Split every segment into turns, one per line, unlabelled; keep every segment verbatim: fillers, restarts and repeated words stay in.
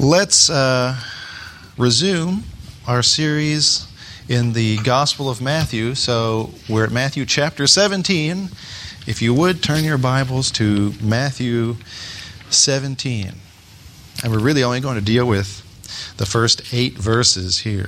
Let's uh, resume our series in the Gospel of Matthew. So we're at Matthew chapter seventeen. If you would, turn your Bibles to Matthew seventeen. And we're really only going to deal with the first eight verses here.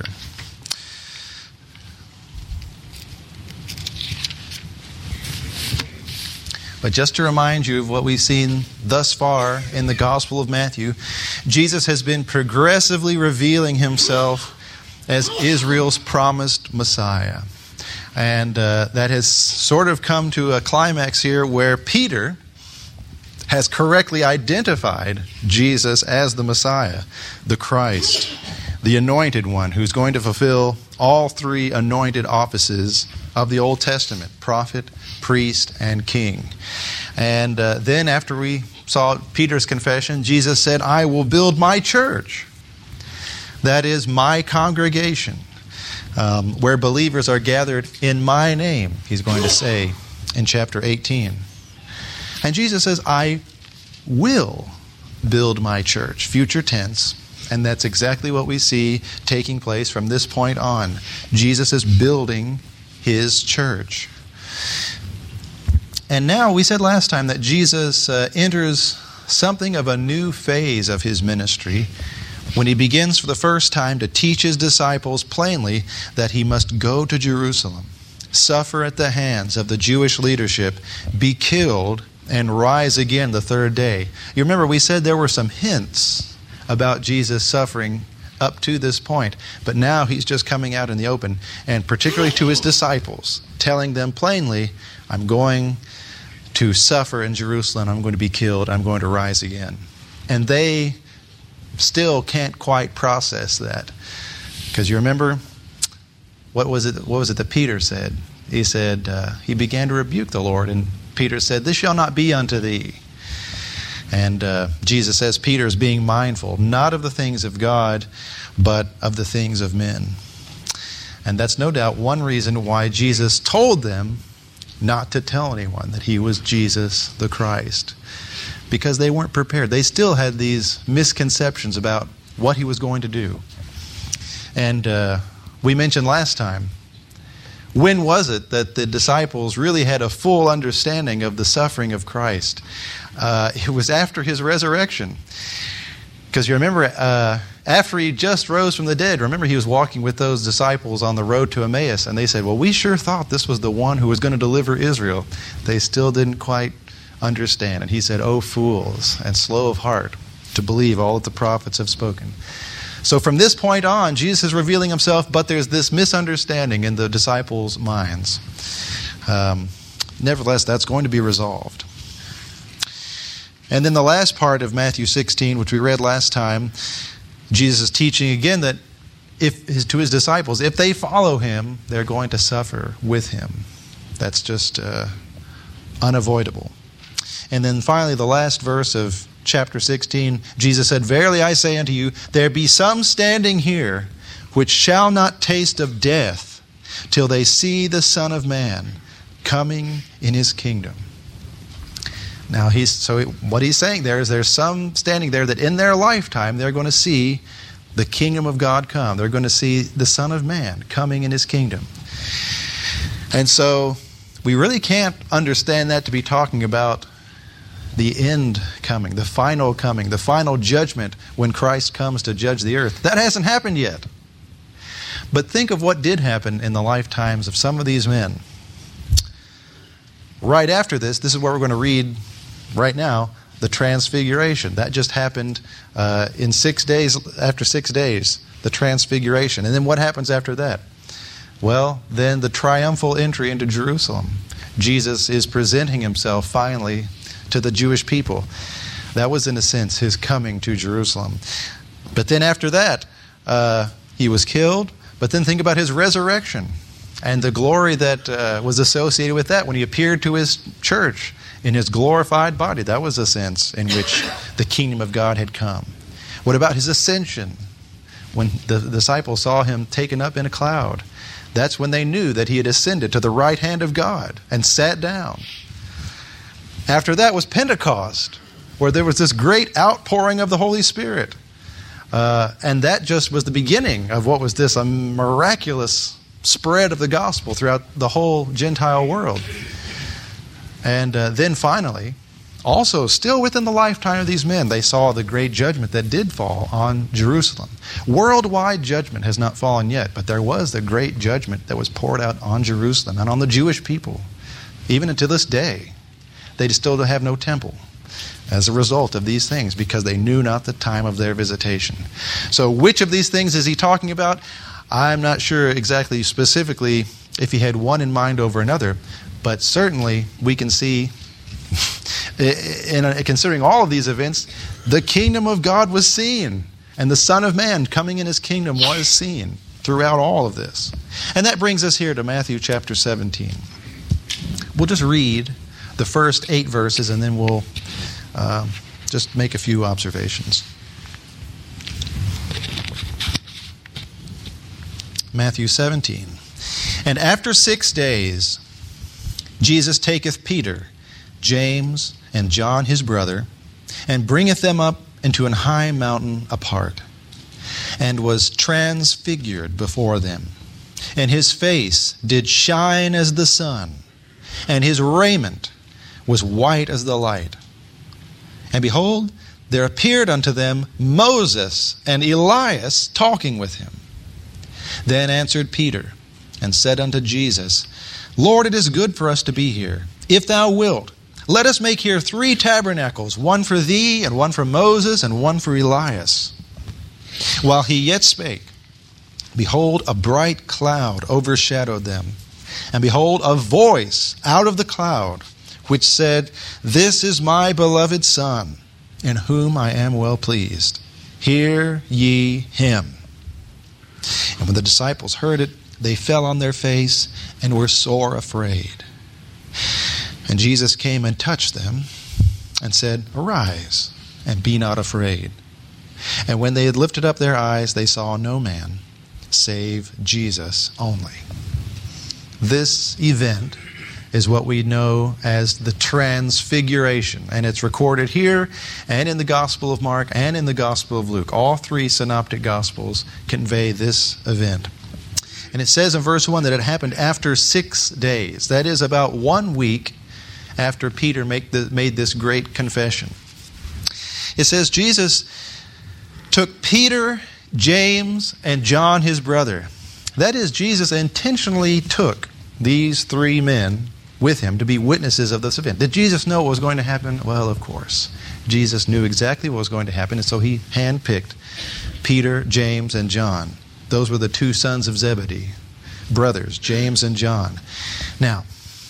But just to remind you of what we've seen thus far in the Gospel of Matthew, Jesus has been progressively revealing himself as Israel's promised Messiah. And uh, that has sort of come to a climax here where Peter has correctly identified Jesus as the Messiah, the Christ, the Anointed One, who's going to fulfill all three anointed offices of the Old Testament: prophet, priest, and king. And uh, then after we saw Peter's confession, Jesus said, I will build my church. That is my congregation, um, where believers are gathered in my name, he's going to say in chapter eighteen. And Jesus says, I will build my church, future tense. And that's exactly what we see taking place from this point on. Jesus is building his church. And now, we said last time that Jesus uh, enters something of a new phase of his ministry when he begins for the first time to teach his disciples plainly that he must go to Jerusalem, suffer at the hands of the Jewish leadership, be killed, and rise again the third day. You remember we said there were some hints about Jesus suffering up to this point, but now he's just coming out in the open, and particularly to his disciples, telling them plainly, I'm going to suffer in Jerusalem, I'm going to be killed, I'm going to rise again. And they still can't quite process that. Because you remember, what was it What was it that Peter said? He said, uh, he began to rebuke the Lord, and Peter said, this shall not be unto thee. And uh, Jesus says Peter is being mindful, not of the things of God, but of the things of men. And that's no doubt one reason why Jesus told them not to tell anyone that he was Jesus the Christ. Because they weren't prepared. They still had these misconceptions about what he was going to do. And uh, we mentioned last time, when was it that the disciples really had a full understanding of the suffering of Christ? Uh, it was after his resurrection. Because you remember, uh, after he just rose from the dead, remember he was walking with those disciples on the road to Emmaus, and they said, well, we sure thought this was the one who was going to deliver Israel. They still didn't quite understand. And he said, oh, fools, and slow of heart to believe all that the prophets have spoken. So from this point on, Jesus is revealing himself, but there's this misunderstanding in the disciples' minds. Um, nevertheless, that's going to be resolved. And then the last part of Matthew sixteen, which we read last time, Jesus is teaching again that if his, to his disciples, if they follow him, they're going to suffer with him. That's just uh, unavoidable. And then finally, the last verse of chapter sixteen, Jesus said, verily I say unto you, there be some standing here which shall not taste of death till they see the Son of Man coming in his kingdom. Now, he's so what he's saying there is there's some standing there that in their lifetime they're going to see the kingdom of God come. They're going to see the Son of Man coming in his kingdom. And so we really can't understand that to be talking about the end coming, the final coming, the final judgment when Christ comes to judge the earth. That hasn't happened yet. But think of what did happen in the lifetimes of some of these men. Right after this, this is what we're going to read right now, the Transfiguration. That just happened uh, in six days, after six days, the Transfiguration. And then what happens after that? Well, then the triumphal entry into Jerusalem. Jesus is presenting himself finally to the Jewish people. That was, in a sense, his coming to Jerusalem. But then after that, uh, he was killed. But then think about his resurrection and the glory that uh, was associated with that when he appeared to his church in his glorified body. That was a sense in which the kingdom of God had come. What about his ascension? When the disciples saw him taken up in a cloud, that's when they knew that he had ascended to the right hand of God and sat down. After that was Pentecost, where there was this great outpouring of the Holy Spirit. Uh, and that just was the beginning of what was this a miraculous spread of the gospel throughout the whole Gentile world. And uh, then finally, also still within the lifetime of these men, they saw the great judgment that did fall on Jerusalem. Worldwide judgment has not fallen yet, but there was the great judgment that was poured out on Jerusalem and on the Jewish people. Even until this day, they still have no temple as a result of these things, because they knew not the time of their visitation. So which of these things is he talking about? I'm not sure exactly specifically if he had one in mind over another, but certainly we can see, in considering all of these events, the kingdom of God was seen, and the Son of Man coming in his kingdom was seen throughout all of this. And that brings us here to Matthew chapter seventeen. We'll just read the first eight verses, and then we'll Uh, just make a few observations. Matthew seventeen. And after six days, Jesus taketh Peter, James, and John his brother, and bringeth them up into an high mountain apart, and was transfigured before them. And his face did shine as the sun, and his raiment was white as the light. And behold, there appeared unto them Moses and Elias talking with him. Then answered Peter and said unto Jesus, Lord, it is good for us to be here. If thou wilt, let us make here three tabernacles, one for thee, and one for Moses, and one for Elias. While he yet spake, behold, a bright cloud overshadowed them. And behold, a voice out of the cloud, which said, This is my beloved Son, in whom I am well pleased. Hear ye him. And when the disciples heard it, they fell on their face and were sore afraid. And Jesus came and touched them and said, Arise, and be not afraid. And when they had lifted up their eyes, they saw no man, save Jesus only. This event is what we know as the Transfiguration. And it's recorded here and in the Gospel of Mark and in the Gospel of Luke. All three synoptic Gospels convey this event. And it says in verse one that it happened after six days. That is about one week after Peter make the, made this great confession. It says Jesus took Peter, James, and John his brother. That is, Jesus intentionally took these three men with him to be witnesses of this event. Did Jesus know what was going to happen? Well, of course. Jesus knew exactly what was going to happen, and so he handpicked Peter, James, and John. Those were the two sons of Zebedee, brothers, James and John. Now,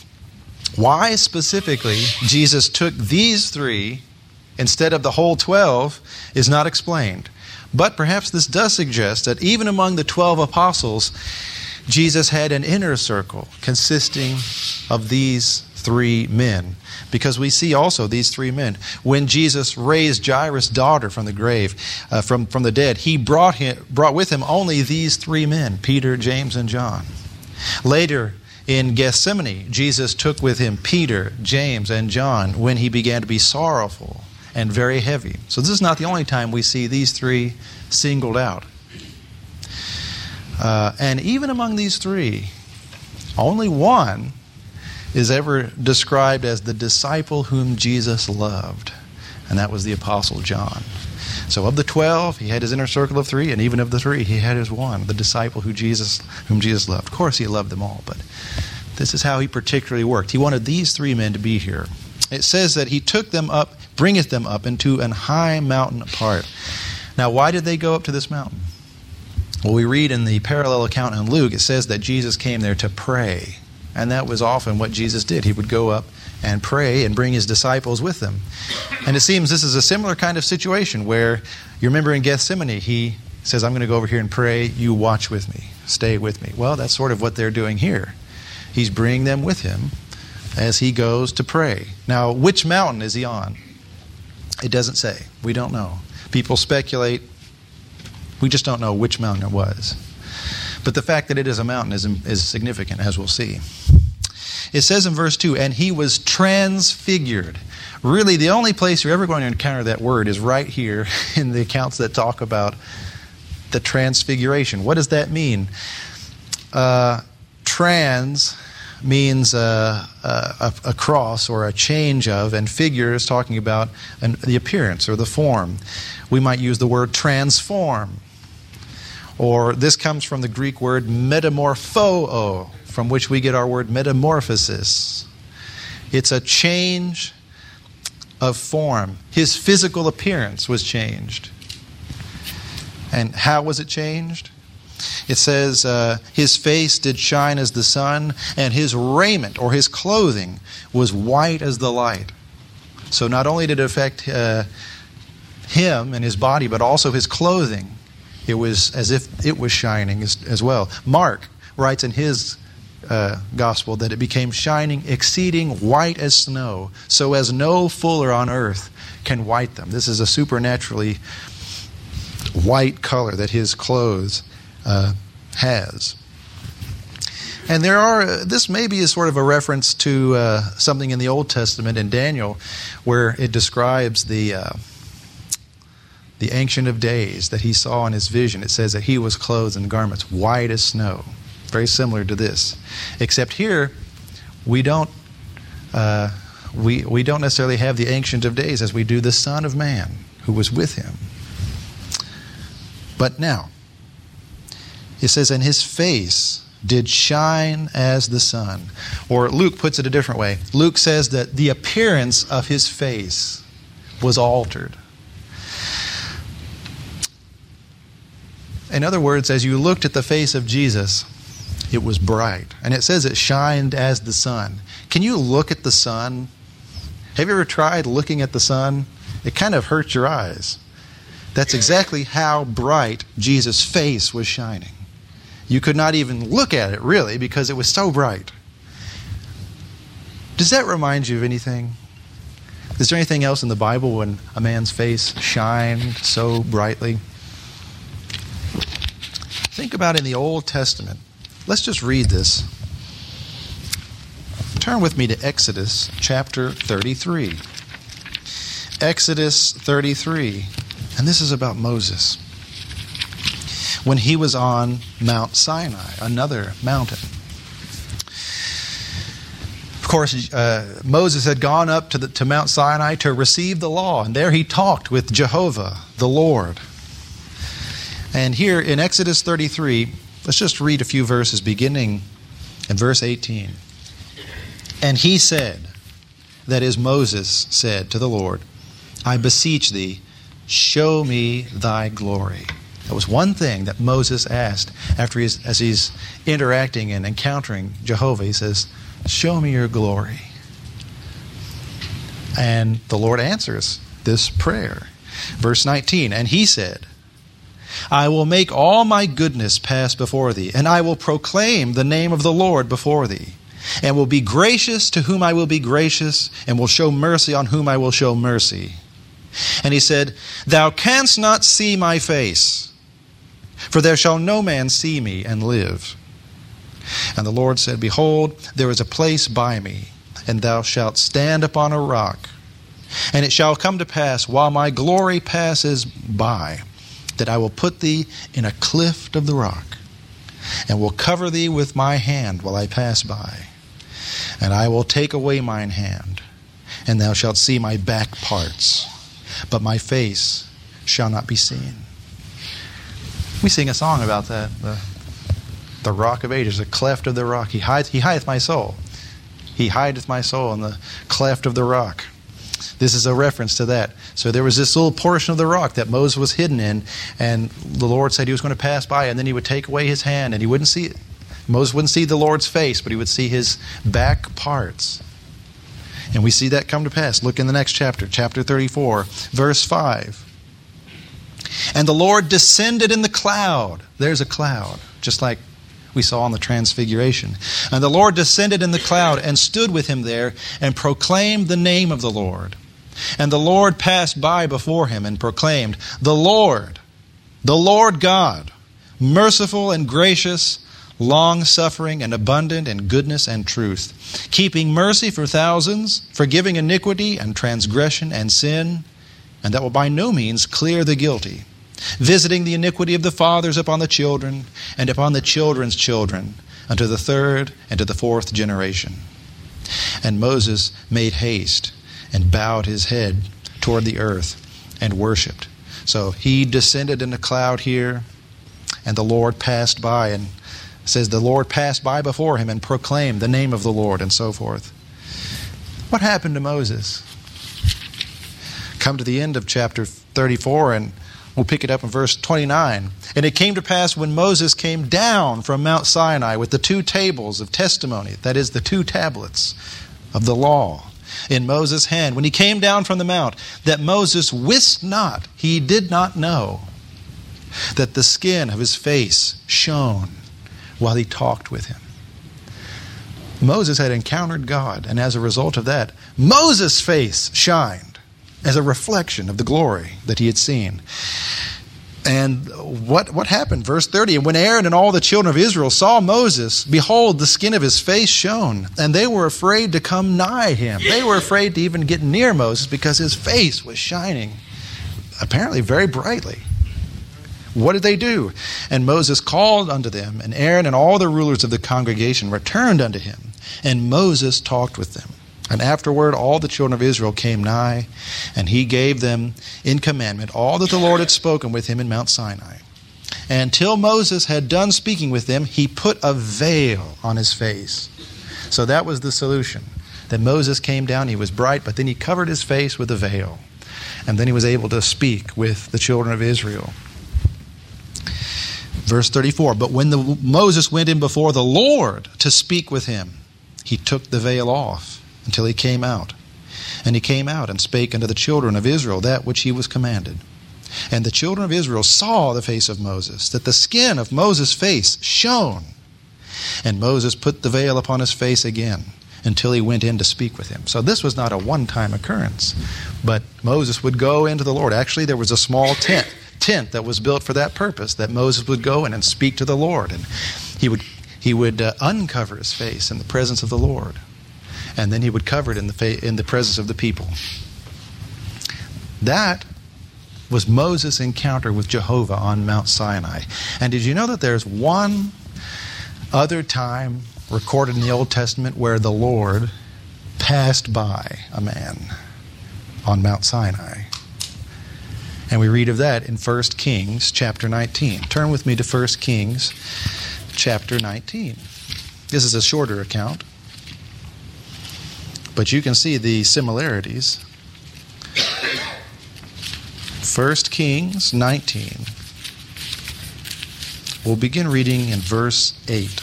why specifically Jesus took these three instead of the whole twelve is not explained. But perhaps this does suggest that even among the twelve apostles, Jesus had an inner circle consisting of these three men. Because we see also these three men. When Jesus raised Jairus' daughter from the grave, uh, from, from the dead, he brought, him, brought with him only these three men, Peter, James, and John. Later in Gethsemane, Jesus took with him Peter, James, and John when he began to be sorrowful and very heavy. So this is not the only time we see these three singled out. Uh, and even among these three, only one is ever described as the disciple whom Jesus loved. And that was the Apostle John. So of the twelve, he had his inner circle of three, and even of the three, he had his one, the disciple who Jesus, whom Jesus loved. Of course, he loved them all, but this is how he particularly worked. He wanted these three men to be here. It says that he took them up, bringeth them up into an high mountain apart. Now, why did they go up to this mountain? Well, we read in the parallel account in Luke, it says that Jesus came there to pray. And that was often what Jesus did. He would go up and pray and bring his disciples with him. And it seems this is a similar kind of situation where, you remember in Gethsemane, he says, I'm going to go over here and pray, you watch with me, stay with me. Well, that's sort of what they're doing here. He's bringing them with him as he goes to pray. Now, which mountain is he on? It doesn't say. We don't know. People speculate. We just don't know which mountain it was. But the fact that it is a mountain is, is significant, as we'll see. It says in verse two, and he was transfigured. Really, the only place you're ever going to encounter that word is right here in the accounts that talk about the transfiguration. What does that mean? Uh, trans means uh, a, a cross or a change of, and figure is talking about an, the appearance or the form. We might use the word transform. Or this comes from the Greek word metamorpho, from which we get our word metamorphosis. It's a change of form. His physical appearance was changed. And how was it changed? It says, uh, his face did shine as the sun, and his raiment or his clothing was white as the light. So not only did it affect uh, him and his body, but also his clothing. It was as if it was shining as, as well. Mark writes in his uh, gospel that it became shining, exceeding white as snow, so as no fuller on earth can white them. This is a supernaturally white color that his clothes uh, has. And there are, this maybe is sort of a reference to uh, something in the Old Testament in Daniel, where it describes the uh, the Ancient of Days that he saw in his vision. It says that he was clothed in garments white as snow. Very similar to this. Except here, we don't uh, we, we don't necessarily have the Ancient of Days as we do the Son of Man who was with him. But now, it says, and his face did shine as the sun. Or Luke puts it a different way. Luke says that the appearance of his face was altered. In other words, as you looked at the face of Jesus, it was bright. And it says it shined as the sun. Can you look at the sun? Have you ever tried looking at the sun? It kind of hurts your eyes. That's exactly how bright Jesus' face was shining. You could not even look at it, really, because it was so bright. Does that remind you of anything? Is there anything else in the Bible when a man's face shined so brightly? Think about in the Old Testament. Let's just read this. Turn with me to Exodus chapter thirty-three. Exodus thirty-three. And this is about Moses. When he was on Mount Sinai, another mountain. Of course, uh, Moses had gone up to, the, to Mount Sinai to receive the law. And there he talked with Jehovah, the Lord. And here in Exodus thirty-three, let's just read a few verses beginning in verse eighteen. And he said, that is Moses said to the Lord, I beseech thee, show me thy glory. That was one thing that Moses asked after he's, as he's interacting and encountering Jehovah. He says, show me your glory. And the Lord answers this prayer. Verse nineteen, and he said, I will make all my goodness pass before thee, and I will proclaim the name of the Lord before thee, and will be gracious to whom I will be gracious, and will show mercy on whom I will show mercy. And he said, thou canst not see my face, for there shall no man see me and live. And the Lord said, behold, there is a place by me, and thou shalt stand upon a rock. And it shall come to pass, while my glory passes by, that I will put thee in a cleft of the rock, and will cover thee with my hand while I pass by. And I will take away mine hand, and thou shalt see my back parts, but my face shall not be seen. We sing a song about that, the, the rock of ages, the cleft of the rock. He hideth, he hideth my soul. He hideth my soul in the cleft of the rock. This is a reference to that. So there was this little portion of the rock that Moses was hidden in, and the Lord said he was going to pass by, and then he would take away his hand, and he wouldn't see it. Moses wouldn't see the Lord's face, but he would see his back parts. And we see that come to pass. Look in the next chapter, chapter thirty-four, verse five. And the Lord descended in the cloud. There's a cloud, just like we saw on the Transfiguration. And the Lord descended in the cloud and stood with him there and proclaimed the name of the Lord. And the Lord passed by before him and proclaimed, the Lord, the Lord God, merciful and gracious, long-suffering and abundant in goodness and truth, keeping mercy for thousands, forgiving iniquity and transgression and sin, and that will by no means clear the guilty, visiting the iniquity of the fathers upon the children, and upon the children's children, unto the third and to the fourth generation. And Moses made haste, and bowed his head toward the earth, and worshipped. So he descended in a cloud here, and the Lord passed by, and says the Lord passed by before him and proclaimed the name of the Lord, and so forth. What happened to Moses? Come to the end of chapter thirty-four, and we'll pick it up in verse twenty-nine. And it came to pass when Moses came down from Mount Sinai with the two tables of testimony, that is, the two tablets of the law, in Moses' hand, when he came down from the mount, that Moses wist not, he did not know, that the skin of his face shone while he talked with him. Moses had encountered God, and as a result of that, Moses' face shined as a reflection of the glory that he had seen. And what, what happened? Verse thirty, and when Aaron and all the children of Israel saw Moses, behold, the skin of his face shone, and they were afraid to come nigh him. They were afraid to even get near Moses because his face was shining, apparently very brightly. What did they do? And Moses called unto them, and Aaron and all the rulers of the congregation returned unto him, and Moses talked with them. And afterward all the children of Israel came nigh, and he gave them in commandment all that the Lord had spoken with him in Mount Sinai. And until Moses had done speaking with them, he put a veil on his face. So that was the solution. That Moses came down, he was bright, but then he covered his face with a veil. And then he was able to speak with the children of Israel. Verse thirty-four, but when the, Moses went in before the Lord to speak with him, he took the veil off until he came out. And he came out and spake unto the children of Israel that which he was commanded. And the children of Israel saw the face of Moses, that the skin of Moses' face shone. And Moses put the veil upon his face again until he went in to speak with him. So this was not a one-time occurrence, but Moses would go into the Lord. Actually, there was a small tent. tent that was built for that purpose, that Moses would go in and speak to the Lord, and he would he would uh, uncover his face in the presence of the Lord, and then he would cover it in the fa- in the presence of the people. That was Moses' encounter with Jehovah on Mount Sinai. And did you know that there's one other time recorded in the Old Testament where the Lord passed by a man on Mount Sinai? And we read of that in First Kings chapter nineteen. Turn with me to First Kings chapter nineteen. This is a shorter account, but you can see the similarities. First Kings nineteen. We'll begin reading in verse eight.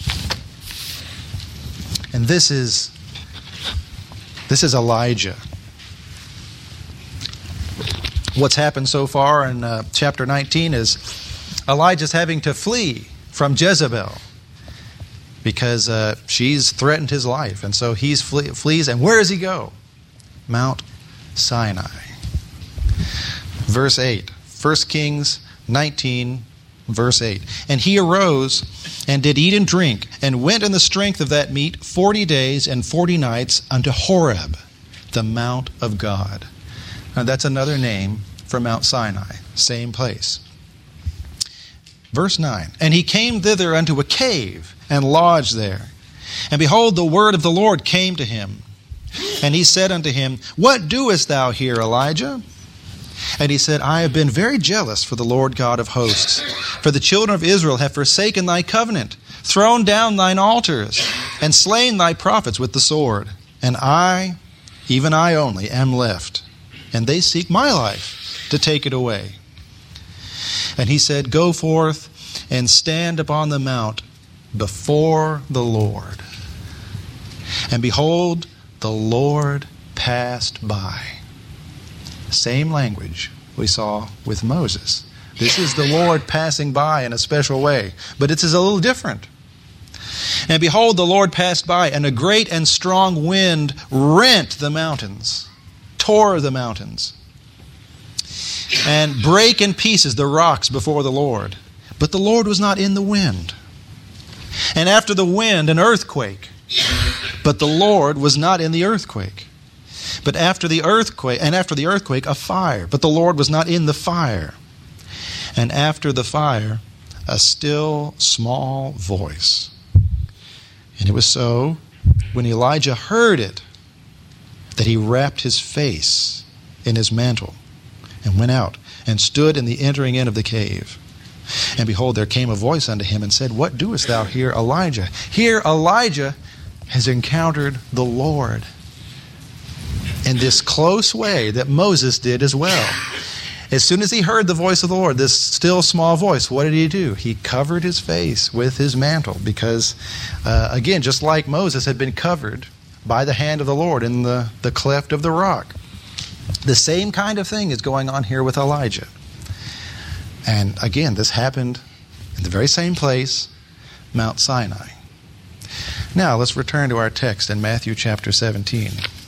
And this is this is Elijah. What's happened so far in uh, chapter nineteen is Elijah's having to flee from Jezebel because uh, she's threatened his life. And so he flee, flees. And where does he go? Mount Sinai. Verse eight. First Kings nineteen, verse eight. And he arose and did eat and drink, and went in the strength of that meat forty days and forty nights unto Horeb, the mount of God. Now that's another name for Mount Sinai, same place. Verse nine, and he came thither unto a cave, and lodged there. And behold, the word of the Lord came to him. And he said unto him, what doest thou here, Elijah? And he said, I have been very jealous for the Lord God of hosts. For the children of Israel have forsaken thy covenant, thrown down thine altars, and slain thy prophets with the sword. And I, even I only, am left. And they seek my life to take it away. And he said, go forth and stand upon the mount before the Lord. And behold, the Lord passed by. Same language we saw with Moses. This is the Lord passing by in a special way, but it is a little different. And behold, the Lord passed by, and a great and strong wind rent the mountains, tore the mountains, and brake in pieces the rocks before the Lord. But the Lord was not in the wind. And after the wind, an earthquake. But the Lord was not in the earthquake. But after the earthquake, and after the earthquake, a fire. But the Lord was not in the fire. And after the fire, a still small voice. And it was so, when Elijah heard it, that he wrapped his face in his mantle and went out and stood in the entering in of the cave. And behold, there came a voice unto him and said, What doest thou here, Elijah? Here Elijah has encountered the Lord in this close way that Moses did as well. As soon as he heard the voice of the Lord, this still small voice, what did he do? He covered his face with his mantle because, uh, again, just like Moses had been covered by the hand of the Lord in the, the cleft of the rock, the same kind of thing is going on here with Elijah. And again, this happened in the very same place, Mount Sinai. Now, let's return to our text in Matthew chapter seventeen.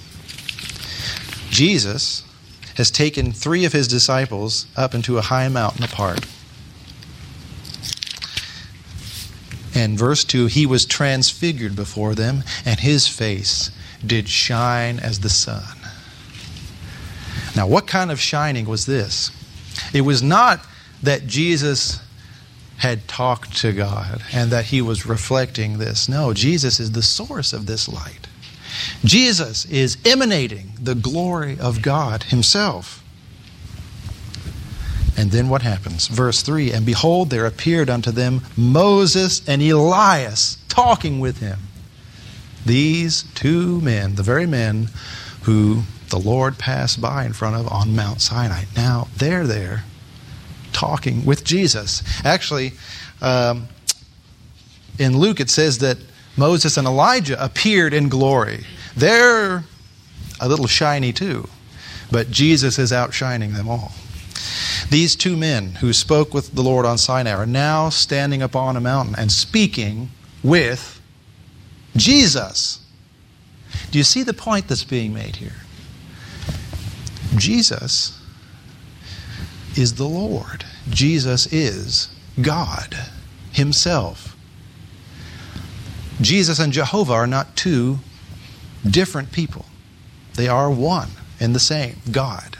Jesus has taken three of his disciples up into a high mountain apart. And verse two, he was transfigured before them, and his face did shine as the sun. Now, what kind of shining was this? It was not that Jesus had talked to God and that he was reflecting this. No, Jesus is the source of this light. Jesus is emanating the glory of God himself. And then what happens? Verse three, and behold, there appeared unto them Moses and Elias talking with him. These two men, the very men who the Lord passed by in front of on Mount Sinai. Now, they're there talking with Jesus. Actually, um, in Luke it says that Moses and Elijah appeared in glory. They're a little shiny too, but Jesus is outshining them all. These two men who spoke with the Lord on Sinai are now standing upon a mountain and speaking with Jesus. Do you see the point that's being made here? Jesus is the Lord. Jesus is God himself. Jesus and Jehovah are not two different people. They are one and the same, God.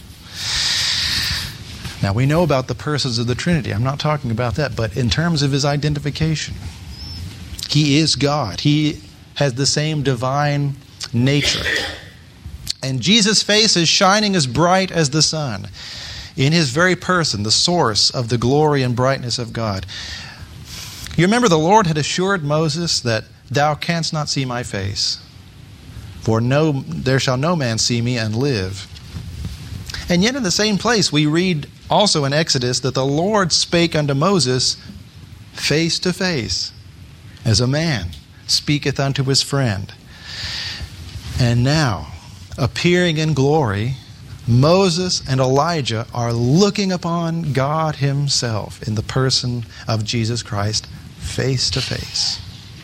Now, we know about the persons of the Trinity. I'm not talking about that, but in terms of his identification, he is God. He has the same divine nature. And Jesus' face is shining as bright as the sun. In his very person, the source of the glory and brightness of God. You remember the Lord had assured Moses that thou canst not see my face, for no, there shall no man see me and live. And yet in the same place we read also in Exodus that the Lord spake unto Moses face to face, as a man speaketh unto his friend. And now, appearing in glory, Moses and Elijah are looking upon God himself in the person of Jesus Christ face to face.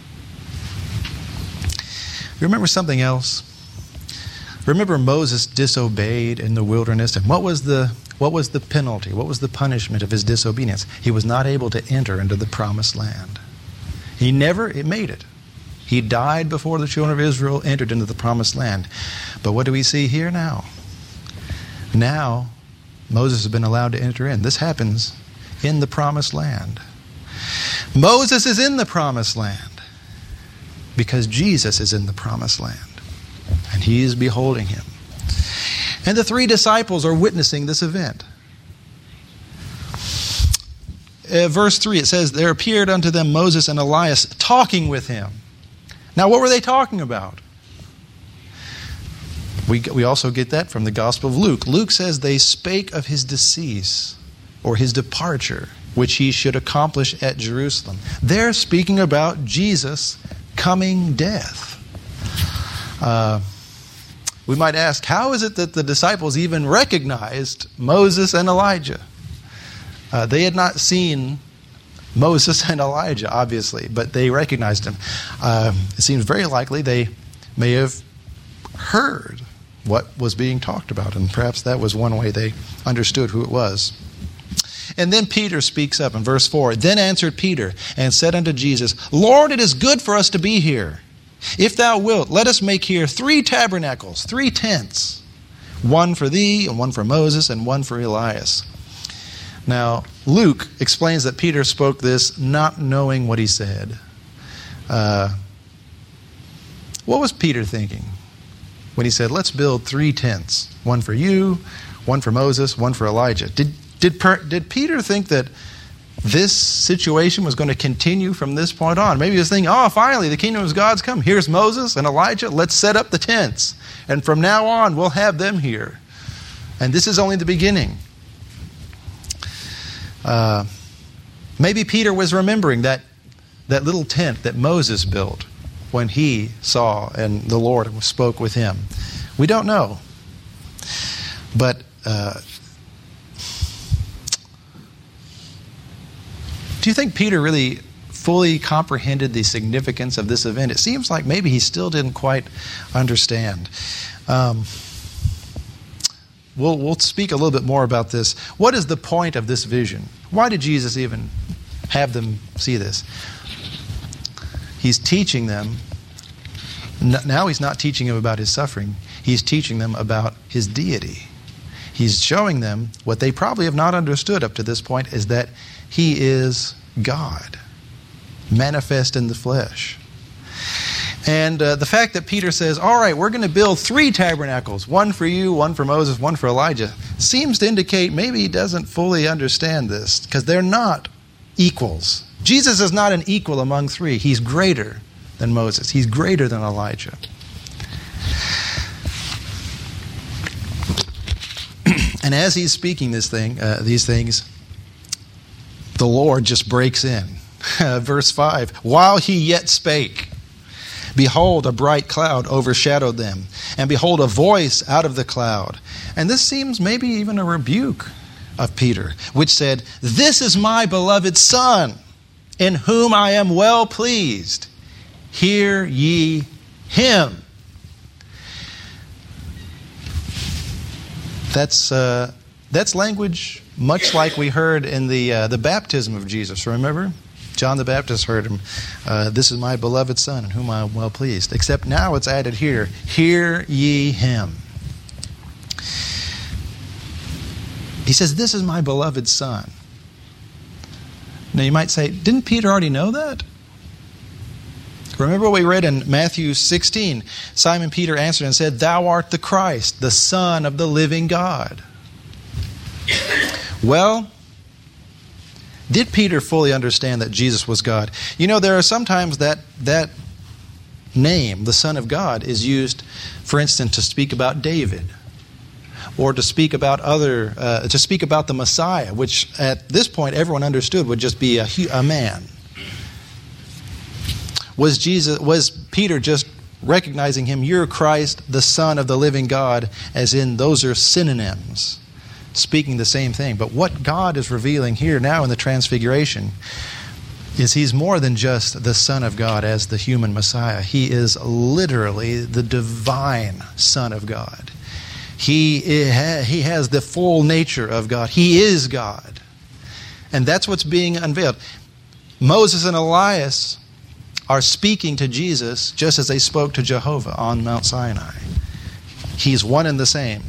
Remember something else? Remember Moses disobeyed in the wilderness, and what was the what was the penalty? What was the punishment of his disobedience? He was not able to enter into the promised land. He never made it. He died before the children of Israel entered into the promised land. But what do we see here now? Now, Moses has been allowed to enter in. This happens in the promised land. Moses is in the promised land because Jesus is in the promised land. And he is beholding him. And the three disciples are witnessing this event. Uh, verse three, it says, there appeared unto them Moses and Elias talking with him. Now, what were they talking about? We, we also get that from the Gospel of Luke. Luke says they spake of his decease or his departure, which he should accomplish at Jerusalem. They're speaking about Jesus' coming death. Uh, we might ask, how is it that the disciples even recognized Moses and Elijah? Uh, they had not seen Moses and Elijah, obviously, but they recognized him. Uh, it seems very likely they may have heard what was being talked about, and perhaps that was one way they understood who it was. And then Peter speaks up in verse four. Then answered Peter and said unto Jesus, Lord, it is good for us to be here. If thou wilt, let us make here three tabernacles, three tents, one for thee, and one for Moses, and one for Elias. Now, Luke explains that Peter spoke this not knowing what he said. Uh, what was Peter thinking when he said, let's build three tents, one for you, one for Moses, one for Elijah? Did, did, did Peter think that this situation was going to continue from this point on? Maybe he was thinking, oh, finally, the kingdom of God's come. Here's Moses and Elijah. Let's set up the tents. And from now on, we'll have them here. And this is only the beginning. Uh, maybe Peter was remembering that, that little tent that Moses built when he saw and the Lord spoke with him. We don't know. But uh, do you think Peter really fully comprehended the significance of this event? It seems like maybe he still didn't quite understand. Um, we'll, we'll speak a little bit more about this. What is the point of this vision? Why did Jesus even have them see this? He's teaching them. Now he's not teaching them about his suffering. He's teaching them about his deity. He's showing them what they probably have not understood up to this point is that he is God, manifest in the flesh. And uh, the fact that Peter says, all right, we're going to build three tabernacles, one for you, one for Moses, one for Elijah, seems to indicate maybe he doesn't fully understand this because they're not equals. Jesus is not an equal among three. He's greater than Moses. He's greater than Elijah. And as he's speaking this thing, uh, these things, the Lord just breaks in. Verse five, while he yet spake, behold, a bright cloud overshadowed them, and behold, a voice out of the cloud. And this seems maybe even a rebuke of Peter, which said, this is my beloved Son, in whom I am well pleased. Hear ye him. That's uh, that's language much like we heard in the uh, the baptism of Jesus. Remember? John the Baptist heard him, uh, this is my beloved Son, in whom I am well pleased. Except now it's added here, hear ye him. He says, this is my beloved Son. Now you might say, didn't Peter already know that? Remember what we read in Matthew sixteen. Simon Peter answered and said, thou art the Christ, the Son of the living God. Well, did Peter fully understand that Jesus was God? You know, there are sometimes that that name, the Son of God, is used, for instance, to speak about David, or to speak about other, uh, to speak about the Messiah, which at this point everyone understood would just be a, a man. Was Jesus? Was Peter just recognizing him? You're Christ, the Son of the living God, as in those are synonyms, speaking the same thing. But what God is revealing here now in the Transfiguration is he's more than just the Son of God as the human Messiah. He is literally the divine Son of God. He, he has the full nature of God. He is God. And that's what's being unveiled. Moses and Elias are speaking to Jesus just as they spoke to Jehovah on Mount Sinai. He's one and the same.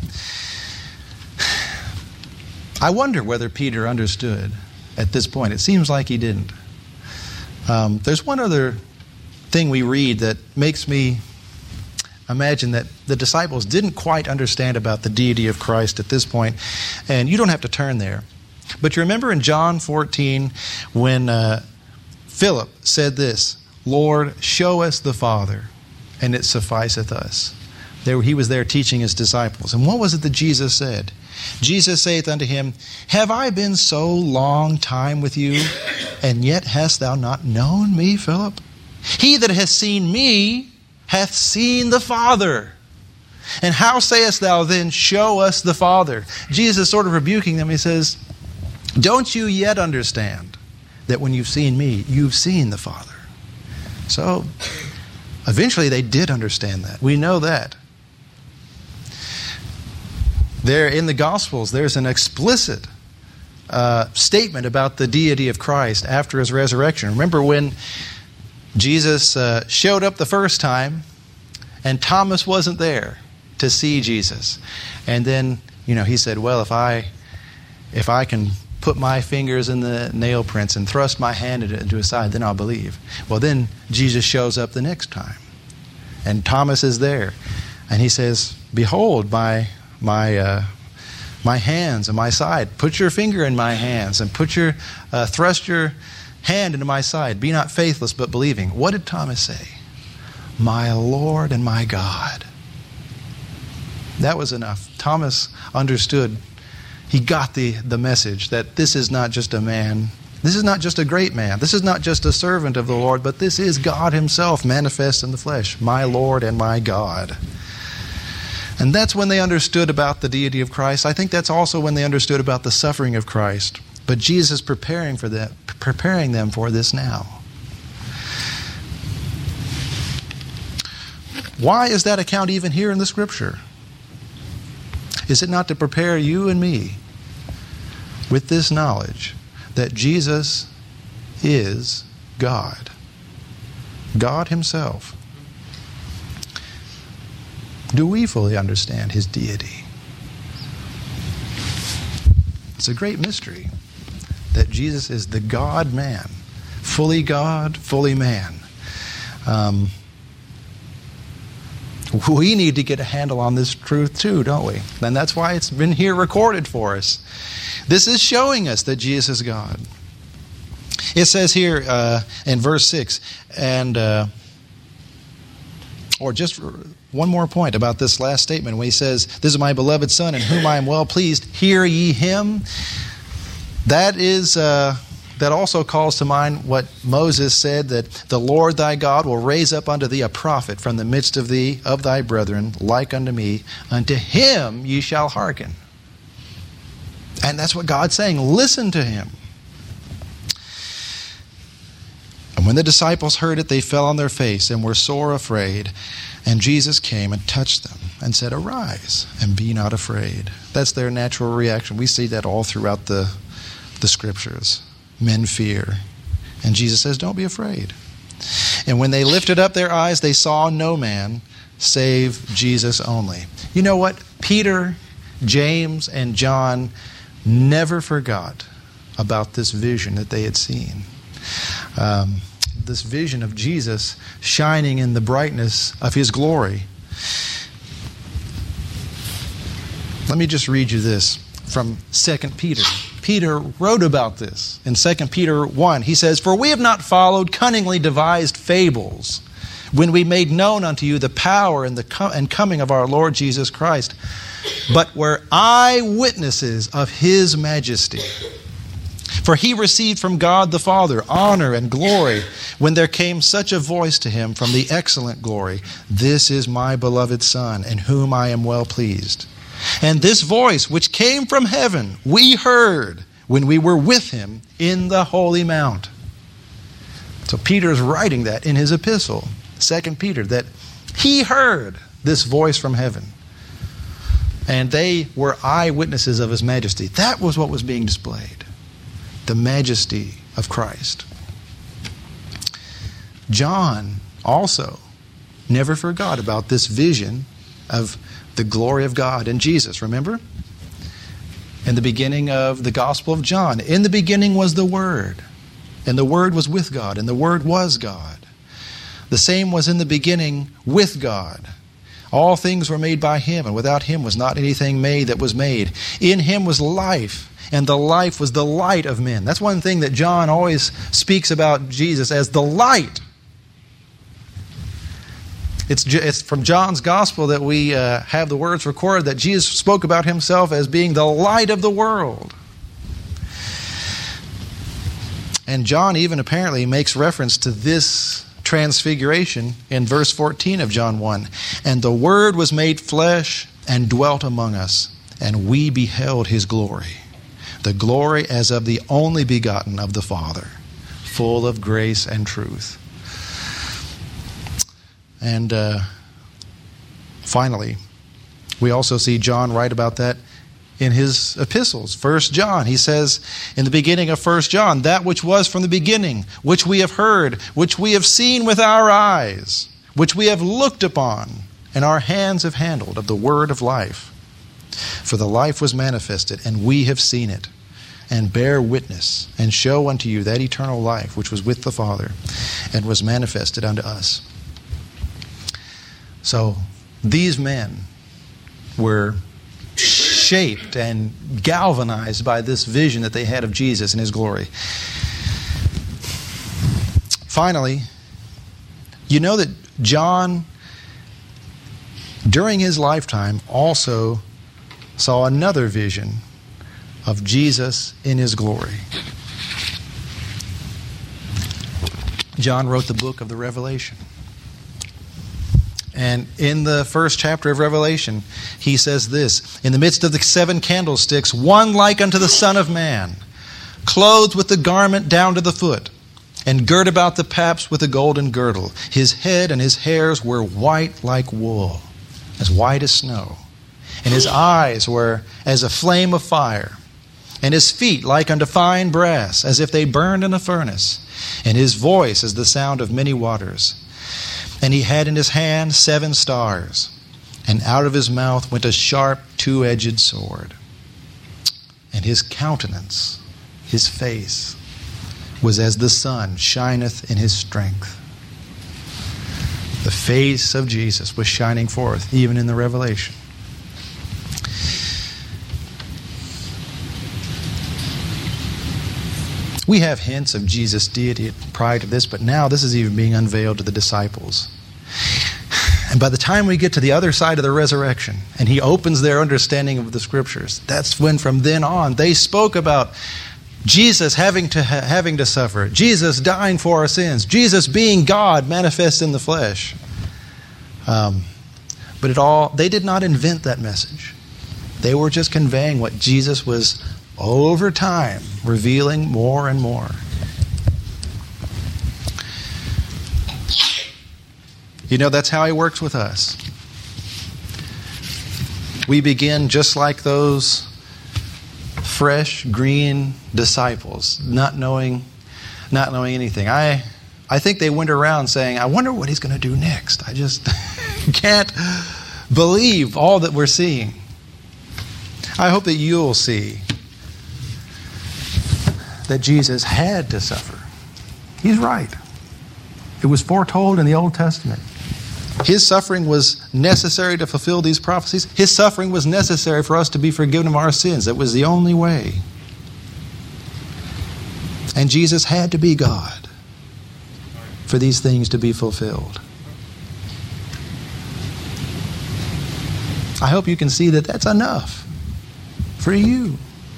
I wonder whether Peter understood at this point. It seems like he didn't. Um, there's one other thing we read that makes me imagine that the disciples didn't quite understand about the deity of Christ at this point. And you don't have to turn there. But you remember in John fourteen when uh, Philip said this, Lord, show us the Father, and it sufficeth us. There, he was there teaching his disciples. And what was it that Jesus said? Jesus saith unto him, have I been so long time with you, and yet hast thou not known me, Philip? He that hath seen me hath seen the Father. And how sayest thou then, show us the Father? Jesus is sort of rebuking them. He says, don't you yet understand that when you've seen me, you've seen the Father? So, eventually they did understand that. We know that. There in the Gospels, there's an explicit uh, statement about the deity of Christ after his resurrection. Remember when Jesus uh, showed up the first time and Thomas wasn't there to see Jesus. And then, you know, he said, well, if I if I can put my fingers in the nail prints and thrust my hand into his side, then I'll believe. Well, then Jesus shows up the next time. And Thomas is there. And he says, behold, my my uh, my hands and my side. Put your finger in my hands and put your uh, thrust your hand into my side. Be not faithless, but believing. What did Thomas say? My Lord and my God. That was enough. Thomas understood. He got the, the message that this is not just a man. This is not just a great man. This is not just a servant of the Lord, but this is God himself manifest in the flesh. My Lord and my God. And that's when they understood about the deity of Christ. I think that's also when they understood about the suffering of Christ. But Jesus is preparing for that, preparing them for this now. Why is that account even here in the Scripture? Is it not to prepare you and me with this knowledge that Jesus is God? God himself. Do we fully understand his deity? It's a great mystery that Jesus is the God-man, fully God, fully man. Um, we need to get a handle on this truth too, don't we? And that's why it's been here recorded for us. This is showing us that Jesus is God. It says here uh, in verse six, and uh, or just one more point about this last statement when he says, this is my beloved Son in whom I am well pleased, hear ye him. That is, uh, that also calls to mind what Moses said, that the Lord thy God will raise up unto thee a prophet from the midst of thee, of thy brethren, like unto me. Unto him ye shall hearken. And that's what God's saying. Listen to him. And when the disciples heard it, they fell on their face and were sore afraid. And Jesus came and touched them and said, arise and be not afraid. That's their natural reaction. We see that all throughout the, the Scriptures. Men fear. And Jesus says, don't be afraid. And when they lifted up their eyes, they saw no man save Jesus only. You know what? Peter, James, and John never forgot about this vision that they had seen. Um, this vision of Jesus shining in the brightness of his glory. Let me just read you this from Second Peter. Peter wrote about this in Second Peter one. He says, for we have not followed cunningly devised fables when we made known unto you the power and the com- and coming of our Lord Jesus Christ, but were eyewitnesses of his majesty. For he received from God the Father honor and glory when there came such a voice to him from the excellent glory, this is my beloved Son, in whom I am well pleased. And this voice which came from heaven we heard when we were with him in the holy mount. So Peter is writing that in his epistle, Second Peter, that he heard this voice from heaven. And they were eyewitnesses of his majesty. That was what was being displayed. The majesty of Christ. John also never forgot about this vision of the glory of God in Jesus. Remember? In the beginning of the Gospel of John, in the beginning was the Word, and the Word was with God, and the Word was God. The same was in the beginning with God. All things were made by him, and without him was not anything made that was made. In him was life, and the life was the light of men. That's one thing that John always speaks about Jesus as the light. It's, it's from John's Gospel that we uh, have the words recorded that Jesus spoke about himself as being the light of the world. And John even apparently makes reference to this transfiguration in verse fourteen of John one. And the Word was made flesh and dwelt among us, and we beheld his glory. The glory as of the only begotten of the Father, full of grace and truth. And uh, finally, we also see John write about that in his epistles. First John, he says in the beginning of First John, that which was from the beginning, which we have heard, which we have seen with our eyes, which we have looked upon, and our hands have handled of the word of life. For the life was manifested, and we have seen it, and bear witness, and show unto you that eternal life which was with the Father, and was manifested unto us. So these men were shaped and galvanized by this vision that they had of Jesus and his glory. Finally, you know that John, during his lifetime, also saw another vision of Jesus in his glory. John wrote the book of the Revelation. And in the first chapter of Revelation, he says this, in the midst of the seven candlesticks, one like unto the Son of Man, clothed with the garment down to the foot, and girt about the paps with a golden girdle. His head and his hairs were white like wool, as white as snow. And his eyes were as a flame of fire, and his feet like unto fine brass, as if they burned in a furnace, and his voice as the sound of many waters. And he had in his hand seven stars, and out of his mouth went a sharp two-edged sword. And his countenance, his face, was as the sun shineth in his strength. The face of Jesus was shining forth, even in the Revelation. We have hints of Jesus' deity prior to this, but now this is even being unveiled to the disciples. And by the time we get to the other side of the resurrection, and he opens their understanding of the Scriptures, that's when from then on they spoke about Jesus having to ha- having to suffer, Jesus dying for our sins, Jesus being God manifest in the flesh. Um, but it all they did not invent that message. They were just conveying what Jesus was over time revealing more and more. You know, that's how he works with us. We begin just like those fresh, green disciples, not knowing, not knowing anything. I, I think they went around saying, I wonder what he's going to do next. I just can't believe all that we're seeing. I hope that you'll see that Jesus had to suffer. He's right. It was foretold in the Old Testament. His suffering was necessary to fulfill these prophecies. His suffering was necessary for us to be forgiven of our sins. That was the only way. And Jesus had to be God for these things to be fulfilled. I hope you can see that that's enough for you.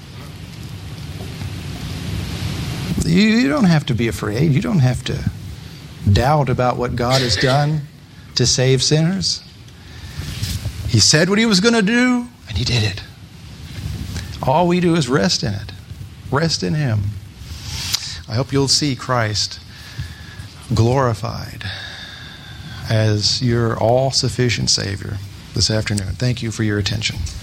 You, you don't have to be afraid. You don't have to doubt about what God has done to save sinners. He said what he was going to do, and he did it. All we do is rest in it. Rest in him. I hope you'll see Christ glorified as your all-sufficient Savior this afternoon. Thank you for your attention.